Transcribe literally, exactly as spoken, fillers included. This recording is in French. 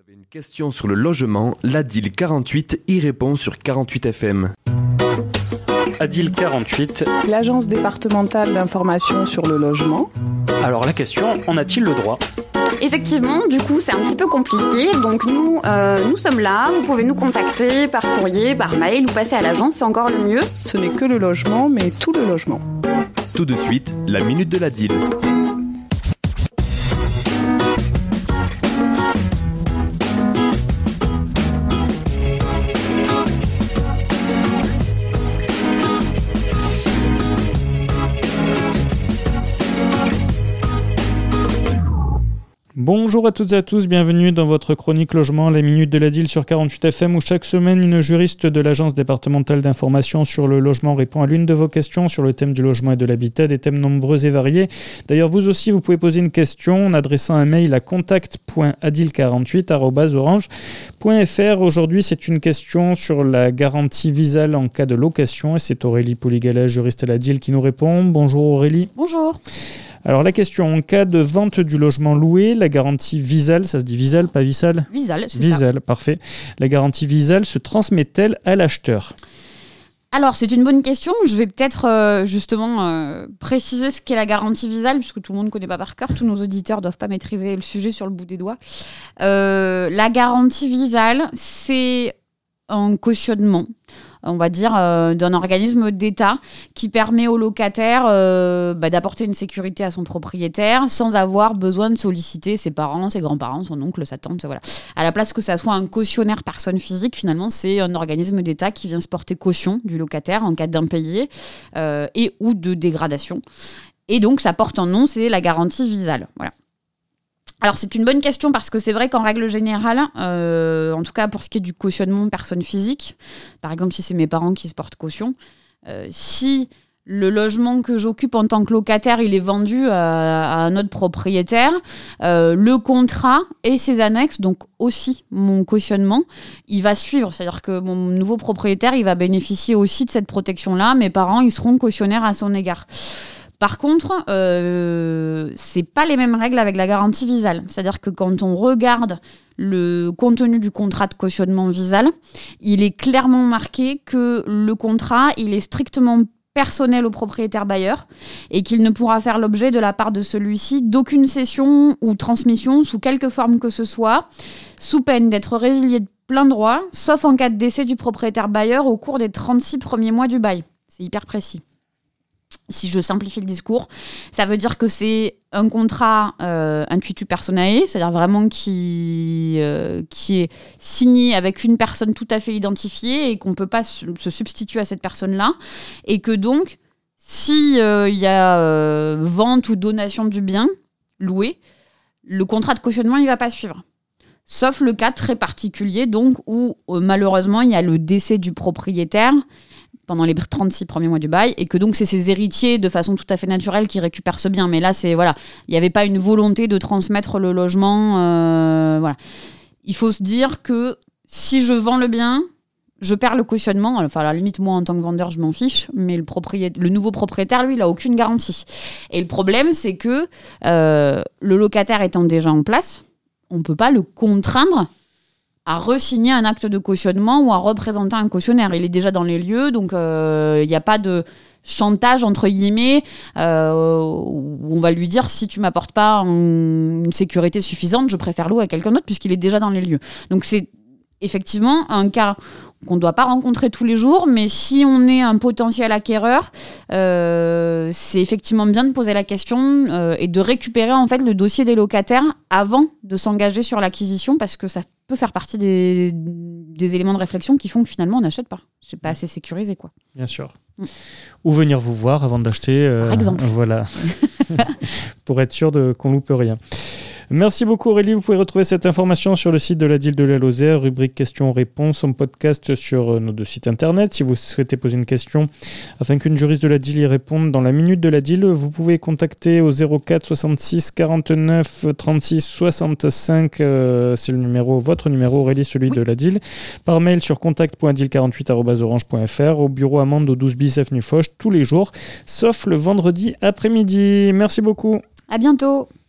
Vous avez une question sur le logement, l'Adil quarante-huit y répond sur quarante-huit F M. Adil quarante-huit. L'agence départementale d'information sur le logement. Alors la question, en a-t-il le droit ? Effectivement, du coup, c'est un petit peu compliqué. Donc nous, euh, nous sommes là. Vous pouvez nous contacter par courrier, par mail ou passer à l'agence, c'est encore le mieux. Ce n'est que le logement, mais tout le logement. Tout de suite, la minute de l'Adil. Bonjour à toutes et à tous, bienvenue dans votre chronique logement, la minute de l'Adil sur quarante-huit F M où chaque semaine une juriste de l'agence départementale d'information sur le logement répond à l'une de vos questions sur le thème du logement et de l'habitat, des thèmes nombreux et variés. D'ailleurs vous aussi vous pouvez poser une question en adressant un mail à contact point adil quarante-huit arobase orange point f r. Aujourd'hui c'est une question sur la garantie Visale en cas de location et c'est Aurélie Pouligala, juriste à l'Adil qui nous répond. Bonjour Aurélie. Bonjour. Alors la question, en cas de vente du logement loué, la garantie Visale, ça se dit Visale, pas Visale ? Visale, c'est Visale, ça. parfait. La garantie Visale se transmet-elle à l'acheteur ? Alors, c'est une bonne question. Je vais peut-être euh, justement euh, préciser ce qu'est la garantie Visale, puisque tout le monde ne connaît pas par cœur. Tous nos auditeurs ne doivent pas maîtriser le sujet sur le bout des doigts. Euh, la garantie Visale, c'est un cautionnement, on va dire, euh, d'un organisme d'État qui permet au locataire euh, bah, d'apporter une sécurité à son propriétaire sans avoir besoin de solliciter ses parents, ses grands-parents, son oncle, sa tante, voilà. À la place que ça soit un cautionnaire personne physique, finalement, c'est un organisme d'État qui vient se porter caution du locataire en cas d'impayé euh, et ou de dégradation. Et donc, ça porte un nom, c'est la garantie Visale. Voilà. Alors, c'est une bonne question parce que c'est vrai qu'en règle générale, euh, en tout cas pour ce qui est du cautionnement personne physique, par exemple si c'est mes parents qui se portent caution, euh, si le logement que j'occupe en tant que locataire, il est vendu à, à un autre propriétaire, euh, le contrat et ses annexes, donc aussi mon cautionnement, il va suivre. C'est-à-dire que mon nouveau propriétaire, il va bénéficier aussi de cette protection-là. Mes parents, ils seront cautionnaires à son égard. Par contre, euh, c'est pas les mêmes règles avec la garantie Visale. C'est-à-dire que quand on regarde le contenu du contrat de cautionnement Visale, il est clairement marqué que le contrat, il est strictement personnel au propriétaire bailleur et qu'il ne pourra faire l'objet de la part de celui-ci d'aucune cession ou transmission sous quelque forme que ce soit, sous peine d'être résilié de plein droit, sauf en cas de décès du propriétaire bailleur au cours des trente-six premiers mois du bail. C'est hyper précis. Si je simplifie le discours, ça veut dire que c'est un contrat euh, intuitu personae, c'est-à-dire vraiment qui, euh, qui est signé avec une personne tout à fait identifiée et qu'on ne peut pas se substituer à cette personne-là. Et que donc, s'il euh, y a euh, vente ou donation du bien loué, le contrat de cautionnement, il ne va pas suivre. Sauf le cas très particulier donc, où euh, malheureusement, il y a le décès du propriétaire pendant les trente-six premiers mois du bail, et que donc c'est ses héritiers de façon tout à fait naturelle qui récupèrent ce bien. Mais là, c'est voilà, il n'y avait pas une volonté de transmettre le logement. Euh, voilà. Il faut se dire que si je vends le bien, je perds le cautionnement. Enfin, à la limite, moi, en tant que vendeur, je m'en fiche, mais le, propriétaire, le nouveau propriétaire, lui, il n'a aucune garantie. Et le problème, c'est que euh, le locataire étant déjà en place, on ne peut pas le contraindre à re-signer un acte de cautionnement ou à représenter un cautionnaire. Il est déjà dans les lieux, donc il euh, n'y a pas de chantage, entre guillemets, euh, où on va lui dire, si tu ne m'apportes pas une sécurité suffisante, je préfère louer à quelqu'un d'autre, puisqu'il est déjà dans les lieux. Donc c'est effectivement un cas qu'on ne doit pas rencontrer tous les jours, mais si on est un potentiel acquéreur, euh, c'est effectivement bien de poser la question euh, et de récupérer en fait le dossier des locataires avant de s'engager sur l'acquisition, parce que ça peut faire partie des, des éléments de réflexion qui font que finalement on n'achète pas. C'est pas assez sécurisé, quoi. Bien sûr. Mm. Ou venir vous voir avant d'acheter. Euh, Par exemple. Voilà. Pour être sûr de, qu'on loupe rien. Merci beaucoup Aurélie, vous pouvez retrouver cette information sur le site de l'Adil de la Lozère, rubrique questions-réponses, en podcast sur nos deux sites internet. Si vous souhaitez poser une question afin qu'une juriste de l'Adil y réponde dans la minute de l'Adil, vous pouvez contacter au zéro quatre soixante-six quarante-neuf trente-six soixante-cinq, euh, c'est le numéro, votre numéro Aurélie, celui oui. de l'Adil, par mail sur contact point adil quarante-huit arobase orange point f r, au bureau Amande au douze bis avenue Foch tous les jours, sauf le vendredi après-midi. Merci beaucoup. À bientôt.